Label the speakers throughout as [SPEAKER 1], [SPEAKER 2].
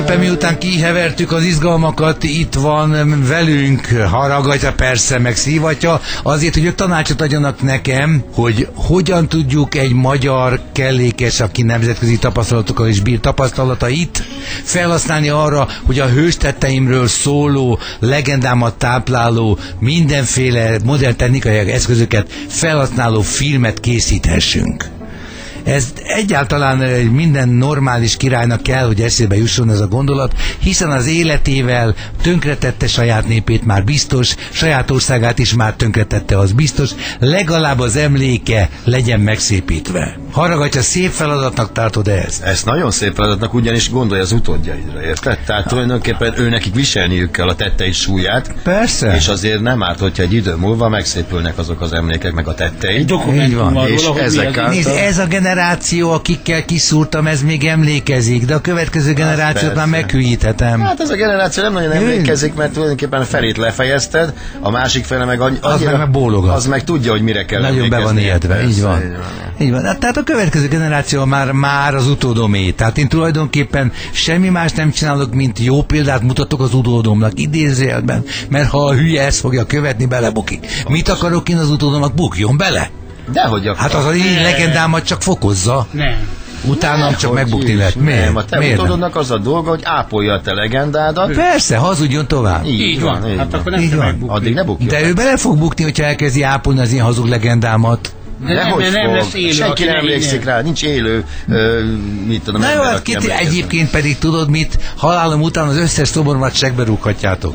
[SPEAKER 1] szépen, miután kihevertük az izgalmakat, itt van velünk Haraghatya, persze, meg Szivatya, azért, hogy ők tanácsot adjanak nekem, hogy hogyan tudjuk egy magyar kellékes, aki nemzetközi tapasztalatokkal is bír tapasztalatait, felhasználni arra, hogy a hőstetteimről szóló, legendámat tápláló, mindenféle modern technikai eszközöket felhasználó filmet készíthessünk. Ez egyáltalán minden normális királynak kell, hogy eszébe jusson ez a gondolat, hiszen az életével tönkretette saját népét, már biztos, saját országát is már tönkretette, az biztos, legalább az emléke legyen megszépítve. Haraghatya, szép feladatnak tartod ezt?
[SPEAKER 2] Ezt nagyon szép feladatnak, ugyanis gondolj az utódjaidra, érted? Tehát tulajdonképpen őnekik viselniük kell a tettei súlyát.
[SPEAKER 1] Persze.
[SPEAKER 2] És azért nem árt, hogyha egy idő múlva megszépülnek azok az emlékek, meg a tettei.
[SPEAKER 3] És
[SPEAKER 2] ezek
[SPEAKER 1] nézd, ez a generáció, akikkel kiszúrtam, ez még emlékezik, de a következő generációt már meghűíthetem.
[SPEAKER 2] Hát ez a generáció nem nagyon emlékezik, mert tulajdonképpen felét lefejezted, a másik fele meg annyira,
[SPEAKER 1] meg bólogat.
[SPEAKER 2] Az meg tudja, hogy mire kell
[SPEAKER 1] nagyon be van ijedve, így van. Így van. Tehát a következő generáció már az utódomé. Tehát én tulajdonképpen semmi más nem csinálok, mint jó példát mutatok az utódomnak, idézőjelben, mert ha a hülye ezt fogja követni, belebukik. Mit akarok én az utódomnak? Bukjon bele!
[SPEAKER 2] Dehogy akar.
[SPEAKER 1] Hát az a én legendámat csak fokozza.
[SPEAKER 3] Nem.
[SPEAKER 1] Utána csak megbukni lehet. Miért?
[SPEAKER 2] Nem, a te utódodnak az a dolga, hogy ápolja a te legendádat.
[SPEAKER 1] Persze, hazudjon tovább.
[SPEAKER 3] Így van. Hát akkor nem kell megbukni.
[SPEAKER 2] Addig ne bukjon.
[SPEAKER 1] De ő bele fog bukni, hogyha elkezdi ápolni az én hazug legendámat.
[SPEAKER 3] Nem lesz élő.
[SPEAKER 2] Senki nem emlékszik rá, nincs élő, mit tudom,
[SPEAKER 1] na jó,
[SPEAKER 2] ember,
[SPEAKER 1] hát egyébként pedig tudod mit, halálom után az összes szoboromat segbe rúghatjátok.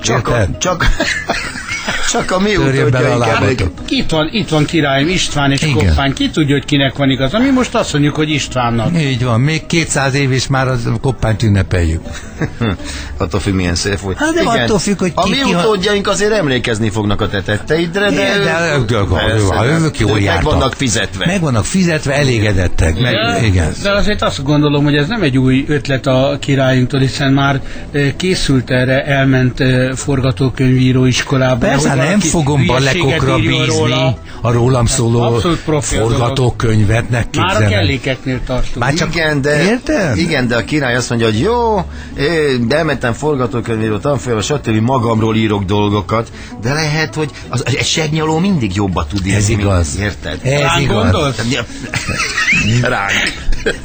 [SPEAKER 2] Csak a mi utódjaink.
[SPEAKER 3] Itt van királyom, István és Koppány. Ki tudja, hogy kinek van igaza? Mi most azt mondjuk, hogy Istvánnak.
[SPEAKER 1] Így van, még 200 év és már a Koppányt ünnepeljük.
[SPEAKER 2] Attól függ, milyen szép volt.
[SPEAKER 1] Hát nem attól függ, hogy
[SPEAKER 2] a mi utódjaink azért emlékezni fognak a te tetteidre, de ők jól jártak. Meg vannak fizetve.
[SPEAKER 1] Meg vannak fizetve, elégedettek. Igen.
[SPEAKER 3] De azért azt gondolom, hogy ez nem egy új ötlet a királyunktól, hiszen már készült erre, elment forgatókönyvíró iskolába.
[SPEAKER 1] Persze, nem fogom balekokra bízni a rólam szóló forgatókönyvet, ne képzelem.
[SPEAKER 3] Már a kellékeknél tartunk.
[SPEAKER 2] Igen, de a király azt mondja, hogy jó, de elmentem forgatókönyvíró tanfolyamra, stb. Magamról írok dolgokat, de lehet, hogy egy segnyaló mindig jobban tud írni.
[SPEAKER 1] Ez igaz.
[SPEAKER 2] Érted?
[SPEAKER 1] Ez igaz.
[SPEAKER 2] Ránk.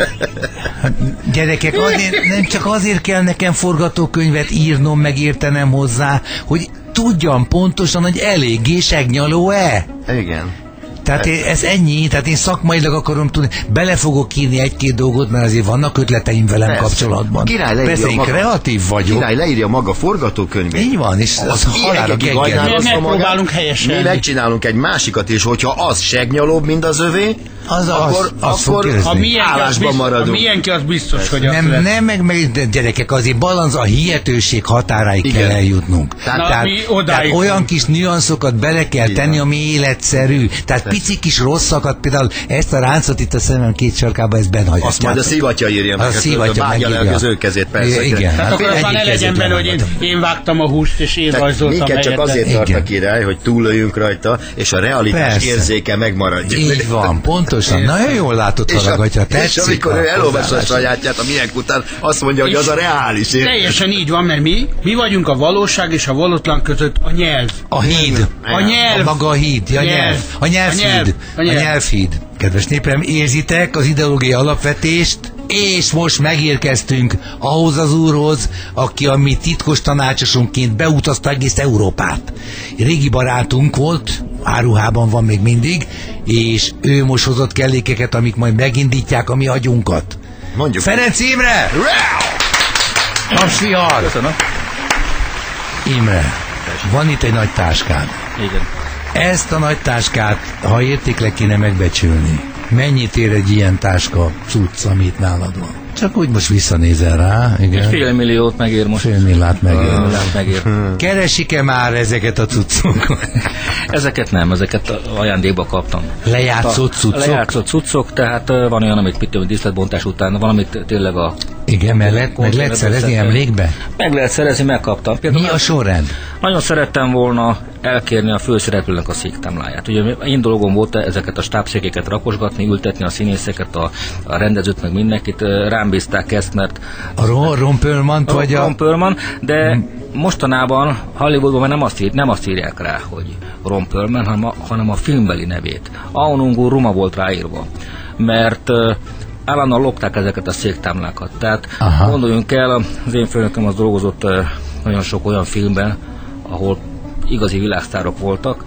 [SPEAKER 1] Gyerekek, nem csak azért kell nekem forgatókönyvet írnom, megértenem hozzá, hogy tudjam pontosan, hogy eléggé segnyaló-e.
[SPEAKER 2] Igen.
[SPEAKER 1] Tehát ez ennyi, tehát én szakmailag akarom tudni, bele fogok írni egy-két dolgot, mert azért vannak ötleteim velem kapcsolatban. Persze, én kreatív vagyok.
[SPEAKER 2] Király leírja maga forgatókönyvét.
[SPEAKER 1] Így van, és az halálra geggel.
[SPEAKER 3] Megpróbálunk helyesen.
[SPEAKER 2] Mi megcsinálunk egy másikat, és hogyha az segnyalóbb, mint az övé, akkor állásban maradunk.
[SPEAKER 3] A milyenki az biztos, hogy
[SPEAKER 1] nem, meg gyerekek, azért balansz, a hihetőség határáig kell eljutnunk. Tehát olyan kis nüanszokat bele kell tenni, ami életszerű. Tehát pici kis rosszakat, például ezt a ráncot itt a szemem két sarkában, ezt benhagyatjátok.
[SPEAKER 2] Azt majd a Szivatya írja meg, vágja le az ő kezét, persze.
[SPEAKER 1] Igen.
[SPEAKER 3] Tehát akkor aztán ne legyen benne, hogy én vágtam a húst, és én rajzoltam
[SPEAKER 2] minket csak azért tart a király, hogy túlöljünk rajta, és a realitás érzéke megmaradjon.
[SPEAKER 1] Így van, pontosan. Nagyon jól látod, Haraghatya.
[SPEAKER 2] És amikor ő elolvassa a sajátját a milyen után, azt mondja, hogy az a reális.
[SPEAKER 3] Teljesen így van, mert mi vagyunk a valóság és a valótlan között a nyelv.
[SPEAKER 1] A híd.
[SPEAKER 3] A nyelv.
[SPEAKER 1] Maga a híd. A nyelvhíd. A nyelvhíd. Kedves népem, érzitek az ideológiai alapvetést, és most megérkeztünk ahhoz az úrhoz, aki a mi titkos tanácsosonként beutazta egész Európát. Régi barátunk volt, áruhában van még mindig, és ő most hozott kellékeket, amik majd megindítják a mi agyunkat.
[SPEAKER 2] Mondjuk.
[SPEAKER 1] Ferenc Imre! Napsvihar!
[SPEAKER 4] Köszönöm.
[SPEAKER 1] Imre, van itt egy nagy táskád.
[SPEAKER 4] Igen.
[SPEAKER 1] Ezt a nagy táskát, ha értékleg kéne megbecsülni, mennyit ér egy ilyen táska cucc, amit nálad van? Csak úgy most visszanézel rá, igen.
[SPEAKER 4] Egy $5 milliót megér most.
[SPEAKER 1] $5 milliót
[SPEAKER 4] megér.
[SPEAKER 1] Keresik-e már ezeket a cuccokat?
[SPEAKER 4] Ezeket nem, ezeket ajándékba kaptam.
[SPEAKER 1] Lejátszott cuccok?
[SPEAKER 4] Lejátszott cuccok, tehát van olyan, amit pittem, díszletbontás után, valamit tényleg a...
[SPEAKER 1] Igen, meg lehet szerezni emlékbe?
[SPEAKER 4] Meg lehet szerezni, megkaptam.
[SPEAKER 1] Mi a sorrend?
[SPEAKER 4] Nagyon szerettem volna elkérni a főszereplőnek a széktámláját. Ugye én dolgom volt ezeket a stábszékeket rakosgatni, ültetni a színészeket, a rendezőt, meg mindenkit. Rám bízták ezt, mert...
[SPEAKER 1] A Ron Perlman-t vagy a...
[SPEAKER 4] Ron Perlman, de mostanában Hollywoodban már nem azt írják rá, hogy Ron Perlman, hanem a filmbeli nevét. Aonungu Ruma volt ráírva, mert állandóan lopták ezeket a széktámlákat. Tehát gondoljunk el, az én főnököm az dolgozott nagyon sok olyan filmben, ahol igazi világsztárok voltak,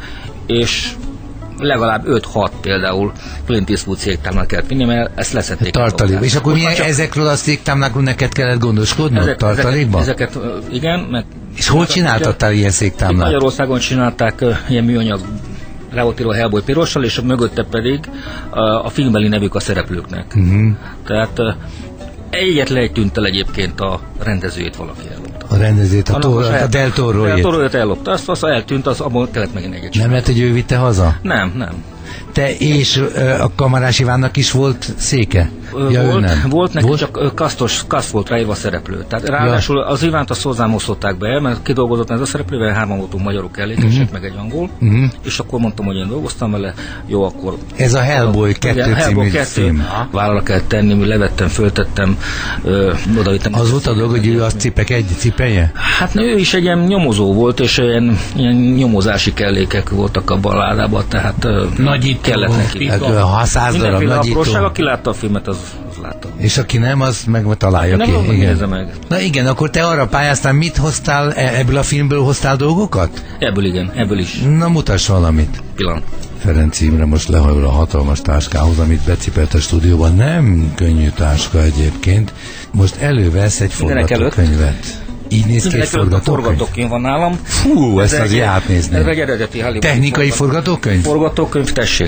[SPEAKER 4] és legalább 5-6 például Clint Eastwood széktámlát kellett vinni, mert ezt leszették.
[SPEAKER 1] Tartalék. És akkor milyen ezekről a széktámlákról neked kellett gondoskodnod tartalékban?
[SPEAKER 4] Ezeket igen. Meg
[SPEAKER 1] és hol csináltattál ilyen széktámlát?
[SPEAKER 4] Magyarországon csinálták ilyen műanyag le volt írva Hellboy pirossal, és mögötte pedig a filmbeli nevük a szereplőknek. Tehát egyetlen egy tűnt el egyébként a rendezőjét valaki ellopta.
[SPEAKER 1] A rendezőjét, a Del Toroét.
[SPEAKER 4] Del Toroét ellopta, azt eltűnt, abból kellett megint egyet.
[SPEAKER 1] Nem lehet, hogy ő vitte haza?
[SPEAKER 4] Nem.
[SPEAKER 1] Te és a Kamarás Ivánnak is volt széke?
[SPEAKER 4] Volt neki, csak kaszt volt ráírva a szereplő. Tehát ráadásul az Ivánt azt hozzám osztották be, mert kidolgozott ez a szereplővel, 3 voltunk magyarok elégések, meg egy angol, és akkor mondtam, hogy én dolgoztam vele, jó, akkor...
[SPEAKER 1] Ez a Hellboy 2 című film.
[SPEAKER 4] Vállalra kell tenni, levettem, föltettem, odavittem.
[SPEAKER 1] Az volt a dolog, hogy ő azt cipelje?
[SPEAKER 4] Hát ő is egy ilyen nyomozó volt, és ilyen nyomozási kellékek voltak abban a ládában, tehát kellett neki.
[SPEAKER 1] Ha 100 darab nagyító.
[SPEAKER 4] Aki látta a filmet, az látta.
[SPEAKER 1] És aki nem, az meg találja ki.
[SPEAKER 4] Igen. Meg.
[SPEAKER 1] Na igen, akkor te arra pályáztál, mit hoztál, ebből a filmből hoztál dolgokat?
[SPEAKER 4] Ebből is.
[SPEAKER 1] Na mutass valamit.
[SPEAKER 4] Pillanat.
[SPEAKER 1] Ferenc Imre most lehajol a hatalmas táskához, amit becipelt a stúdióban. Nem könnyű táska egyébként. Most elővesz egy forgatókönyvet. Így néz ki egy
[SPEAKER 4] forgatókönyv van nálam.
[SPEAKER 1] Fú, ezt azért átnézni.
[SPEAKER 4] Ez egy eredeti Hollywood.
[SPEAKER 1] Technikai forgatókönyv?
[SPEAKER 4] Forgatókönyv, tessék.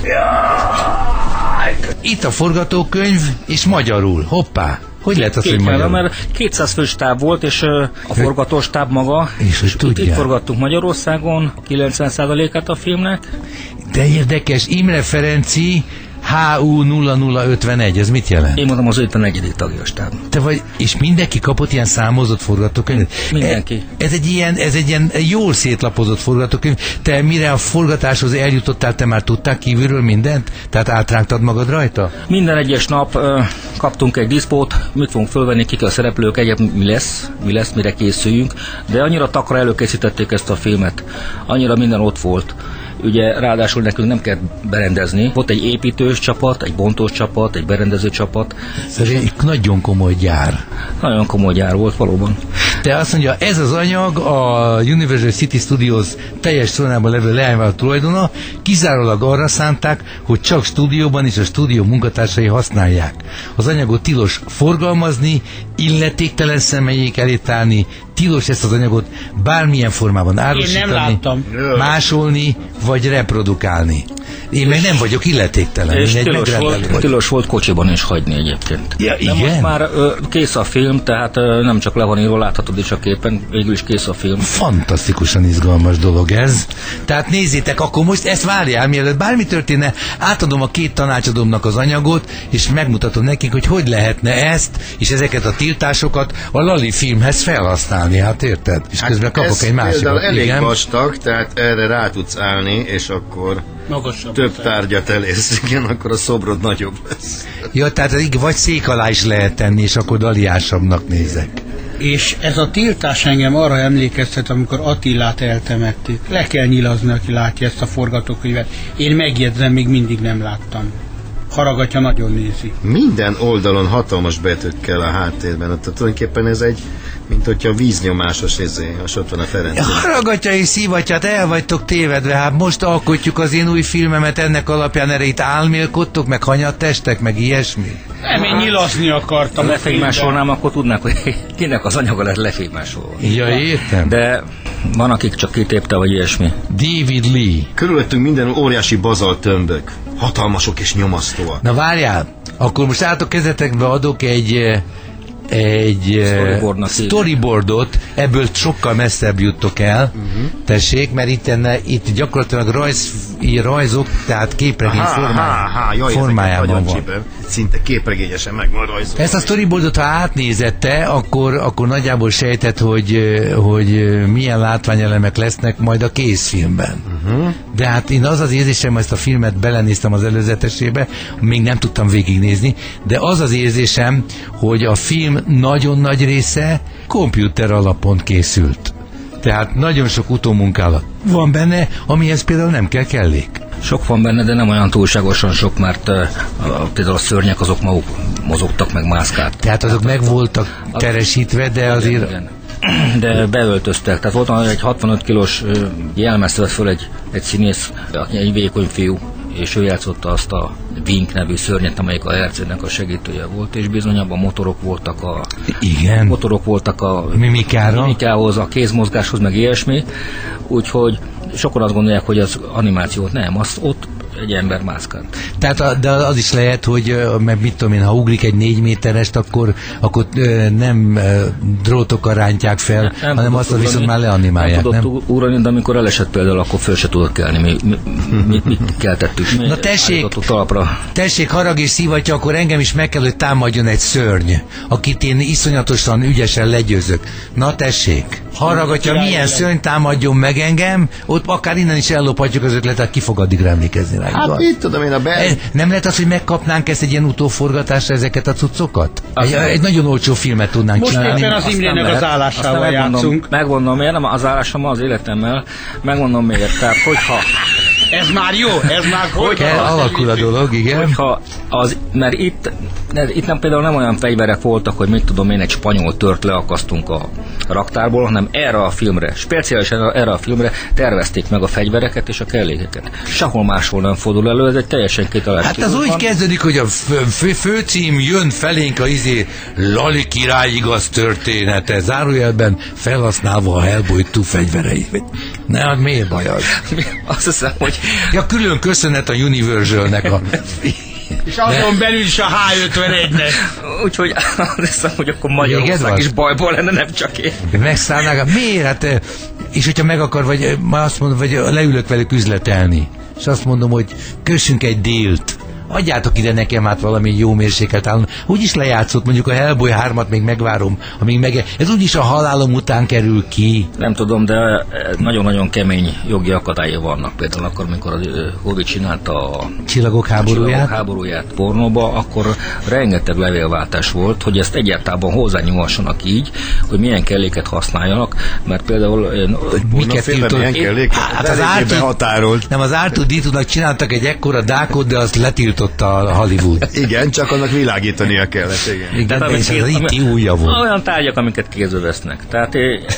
[SPEAKER 1] Itt a forgatókönyv, és magyarul. Hoppá! Hogy lehet az, hogy magyarul?
[SPEAKER 4] Mert 200 fős stáb volt, és a forgatóstáb maga.
[SPEAKER 1] És hogy tudják.
[SPEAKER 4] Itt forgattunk Magyarországon 90%-át a filmnek.
[SPEAKER 1] De érdekes, Imre Ferenci HU0051, ez mit jelent?
[SPEAKER 4] Én mondom, az 51. tagja a stáb.
[SPEAKER 1] Te vagy, és mindenki kapott ilyen számozott forgatókönyvet?
[SPEAKER 4] Mindenki.
[SPEAKER 1] Ez egy ilyen jól szétlapozott forgatókönyv. Te mire a forgatáshoz eljutottál, te már tudtál kívülről mindent? Tehát átrágtad magad rajta?
[SPEAKER 4] Minden egyes nap kaptunk egy diszpót, mit fogunk fölvenni, kik a szereplők, egyébként mi lesz, mire készüljünk, de annyira takra előkészítették ezt a filmet, annyira minden ott volt. Ugye ráadásul nekünk nem kell berendezni. Volt egy építős csapat, egy bontós csapat, egy berendező csapat.
[SPEAKER 1] Ez egy nagyon komoly gyár.
[SPEAKER 4] Nagyon komoly gyár volt valóban.
[SPEAKER 1] De azt mondja, ez az anyag a Universal City Studios teljes tulajdonában levő leányvállalat tulajdona, kizárólag arra szánták, hogy csak stúdióban és a stúdió munkatársai használják. Az anyagot tilos forgalmazni, illetéktelen személyek elé tárni, tilos ezt az anyagot bármilyen formában árusítani, másolni vagy reprodukálni. Én meg nem vagyok illetéktelen.
[SPEAKER 4] És tilos volt kocsiban is hagyni egyébként.
[SPEAKER 1] Ja, igen?
[SPEAKER 4] De most már kész a film, tehát nem csak le van írva, láthatod is a képen, végül is kész a film.
[SPEAKER 1] Fantasztikusan izgalmas dolog ez. Tehát nézzétek, akkor most ezt várjál, mielőtt bármi történne, átadom a 2 tanácsadómnak az anyagot, és megmutatom nekik, hogy lehetne ezt, és ezeket a tiltásokat a Lali filmhez felhasználni, hát érted? És közben kapok egy másikat.
[SPEAKER 2] Elég vastag, tehát erre rá tudsz állni, és akkor magasabb több tárgyat elérsz, igen, akkor a szobrod nagyobb lesz.
[SPEAKER 1] Ja, tehát vagy szék alá is lehet tenni, és akkor daliásabbnak nézek.
[SPEAKER 3] És ez a tiltás engem arra emlékeztet, amikor Attilát eltemették. Le kell nyilazni, aki látja ezt a forgatókönyvet. Én megjegyzem, még mindig nem láttam. Haragatja nagyon nézi.
[SPEAKER 2] Minden oldalon hatalmas betűkkel a háttérben. Tehát tulajdonképpen ez egy, mint hogyha víznyomásos és ott van a Ferenc.
[SPEAKER 1] Haragatja és szívatja, hát el vagytok tévedve, hát most alkotjuk az én új filmemet, ennek alapján erre itt álmélkodtok, meg hanyattestek, meg ilyesmi.
[SPEAKER 3] Nem, én nyilazni akartam.
[SPEAKER 4] Ha lefénymásolnám, akkor tudnák, hogy kinek az anyaga lett lefénymásolva.
[SPEAKER 1] Ja, értem.
[SPEAKER 4] De van, akik csak kitépte, vagy ilyesmi.
[SPEAKER 1] David Lee.
[SPEAKER 2] Körülöttünk minden óriási bazalttömbök. Hatalmasok és nyomasztóak.
[SPEAKER 1] Na várjál, akkor most átok kezetekbe adok egy egy storyboardot, ebből sokkal messzebb juttok el, tessék, mert itt gyakorlatilag rajzok, tehát képregény formájában van.
[SPEAKER 2] Szinte képregényesen meg van rajzolva.
[SPEAKER 1] Ezt a storyboardot, ha átnézette, akkor nagyjából sejtett, hogy milyen látványelemek lesznek majd a készfilmben. De hát én az érzésem, ezt a filmet belenéztem az előzetesébe, még nem tudtam végignézni, de az érzésem, hogy a film nagyon nagy része komputer alapon készült. Tehát nagyon sok utómunkálat van benne, amihez például nem kell kellék.
[SPEAKER 4] Sok van benne, de nem olyan túlságosan sok, mert például a szörnyek azok maguk mozogtak, meg mászkáltak.
[SPEAKER 1] Tehát azok meg voltak teresítve, de azért...
[SPEAKER 4] Igen. De beöltöztek. Tehát volt egy 65 kilós jelmezt vett föl egy színész, egy vékony fiú, és ő játszotta azt a Vink nevű szörnyet, amelyik a hercegnek a segítője volt, és bizony abban motorok voltak a mimikához, a kézmozgáshoz, meg ilyesmi, úgyhogy sokan azt gondolják, hogy az animációt nem, azt ott egy ember mászkál.
[SPEAKER 1] Tehát de az is lehet, hogy mert mit tudom én, ha ugrik egy 4 méterest, akkor nem drótokkal rántják fel, hanem azt viszont már leanimálják, nem?
[SPEAKER 4] Tudott ugrani, de amikor elesett például, akkor föl se tudott kelni. Mit keltettük?
[SPEAKER 1] Na tessék, harag és szivatja, akkor engem is meg kell, hogy támadjon egy szörny, akit én iszonyatosan ügyesen legyőzök. Na tessék, haragatja, milyen szörny támadjon meg engem, ott akár innen is ellophatjuk az ötletet, ki fog addigra emlékezni rá.
[SPEAKER 2] Hát mit tudom én,
[SPEAKER 1] nem lehet az, hogy megkapnánk ezt egy ilyen utóforgatásra, ezeket a cuccokat? Egy nagyon olcsó filmet tudnánk csinálni.
[SPEAKER 3] Most éppen az Imrének az állásával játszunk.
[SPEAKER 4] Megmondom miért, nem az állásom az életemmel, megmondom miért. Tehát hogyha...
[SPEAKER 3] Ez már jó, ez már hogy
[SPEAKER 1] alakul a dolog, igen.
[SPEAKER 4] Mert itt nem, például nem olyan fegyverek voltak, hogy mit tudom én, egy spanyol tört leakasztunk a raktárból, hanem erre a filmre, speciálisan erre a filmre tervezték meg a fegyvereket és a kellékeket. Sehol máshol nem fordul elő, ez egy teljesen kitalált.
[SPEAKER 1] Hát az úgy kezdődik, hogy a főcím jön felénk a Lali király igaz története, zárójelben felhasználva a Hellboy 2 fegyvereit. Ne, hát miért baj az?
[SPEAKER 4] Azt hiszem, hogy...
[SPEAKER 1] Ja, külön köszönet a Universal-nek a...
[SPEAKER 3] És azon belül is a H51-nek.
[SPEAKER 4] Úgyhogy azt hiszem, hogy akkor Magyarország is bajból lenne, nem csak én.
[SPEAKER 1] Megszállnák, miért? Hát, és hogyha meg akar, vagy azt mondom, vagy leülök velük üzletelni, és azt mondom, hogy kössünk egy dílt. Adjátok ide nekem hát valami jó mérsékelt állom. Úgyis lejátszott, mondjuk a Hellboy 3-at még megvárom, amíg ez úgyis a halálom után kerül ki.
[SPEAKER 4] Nem tudom, de nagyon-nagyon kemény jogi akadályai vannak. Például akkor, amikor a Hobbit csinálta a
[SPEAKER 1] Csillagok
[SPEAKER 4] háborúját pornóba, akkor rengeteg levélváltás volt, hogy ezt egyáltalán hozzányúlhassanak így, hogy milyen kelléket használjanak, mert például...
[SPEAKER 1] Miket tiltott?
[SPEAKER 2] Hát az
[SPEAKER 1] az R2-D2-nak csináltak egy ekkora dákot, de azt letiltott a Hollywood.
[SPEAKER 2] Igen, csak annak világítania kellett, igen.
[SPEAKER 1] De ez az IT újja volt.
[SPEAKER 4] Olyan tárgyak, amiket kézbe vesznek. Tehát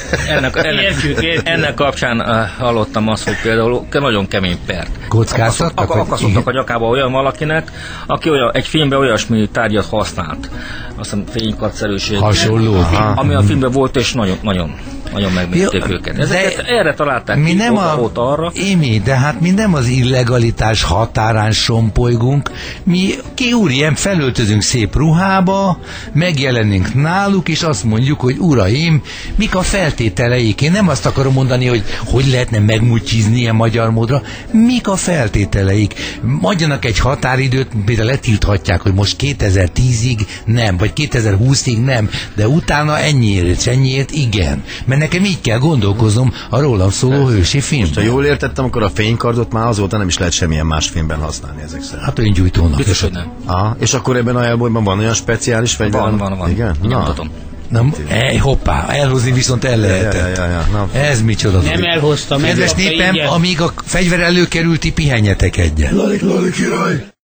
[SPEAKER 4] ennek kapcsán hallottam azt, hogy például nagyon kemény pert.
[SPEAKER 1] Kockáztattak?
[SPEAKER 4] Akasztottak a nyakába olyan valakinek, aki egy filmben olyasmi tárgyat használt. Azt hiszem fénykartszerűség.
[SPEAKER 1] Hasonló.
[SPEAKER 4] Ami a filmben volt, és nagyon megmérték őket. Ezeket erre találták
[SPEAKER 1] mi
[SPEAKER 4] ki,
[SPEAKER 1] nem
[SPEAKER 4] arra.
[SPEAKER 1] De hát mi nem az illegalitás határán sompolygunk, mi ilyen felöltözünk szép ruhába, megjelenünk náluk, és azt mondjuk, hogy uraim, mik a feltételeik. Én nem azt akarom mondani, hogy lehetne megmutyizni ilyen magyar módra, mik a feltételeik. Adjanak egy határidőt, például letilthatják, hogy most 2010-ig nem, vagy 2020-ig nem, de utána ennyiért igen. Mert nekem így kell gondolkoznom a rólam szóló hősi filmben.
[SPEAKER 2] Most, ha jól értettem, akkor a fénykardot már azóta nem is lehet semmilyen más filmben használni ezek szerint.
[SPEAKER 1] Hát öngyújtónak.
[SPEAKER 4] Biztos, hogy nem.
[SPEAKER 2] És akkor ebben a Hellboyban van olyan speciális fegyver?
[SPEAKER 4] Van.
[SPEAKER 2] Igen?
[SPEAKER 1] Hoppá, elhozni viszont el lehet. Ez micsoda.
[SPEAKER 3] Nem elhoztam.
[SPEAKER 1] Kedves népem, amíg a fegyver előkerült, ti pihenjetek egyet.
[SPEAKER 2] Lali király!